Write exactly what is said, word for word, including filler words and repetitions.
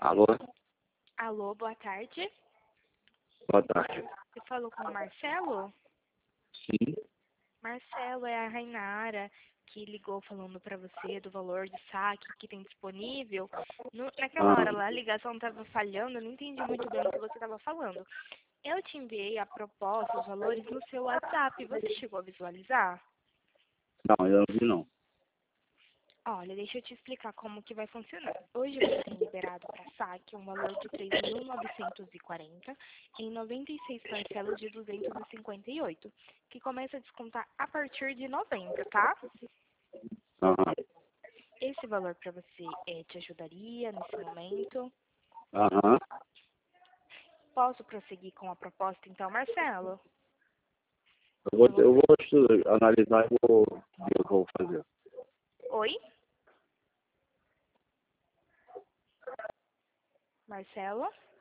Alô? Alô, boa tarde. Boa tarde. Você falou com o Marcelo? Sim. Marcelo, é a Rainara que ligou falando pra você do valor de saque que tem disponível. No, naquela Ah, hora lá, a ligação tava falhando, eu não entendi muito bem o que você tava falando. Eu te enviei a proposta, os valores no seu WhatsApp. Você chegou a visualizar? não, eu não vi não. Olha, deixa eu te explicar como que vai funcionar. Hoje você tem liberado para saque um valor de três mil novecentos e quarenta em noventa e seis parcelas de duzentos e cinquenta e oito, que começa a descontar a partir de novembro, tá? Aham. Esse valor para você eh, te ajudaria nesse momento? Aham. Posso prosseguir com a proposta então, Marcelo? Eu vou, Eu vou... eu vou estu- analisar e vou ver o que eu vou fazer. Oi? Marcelo?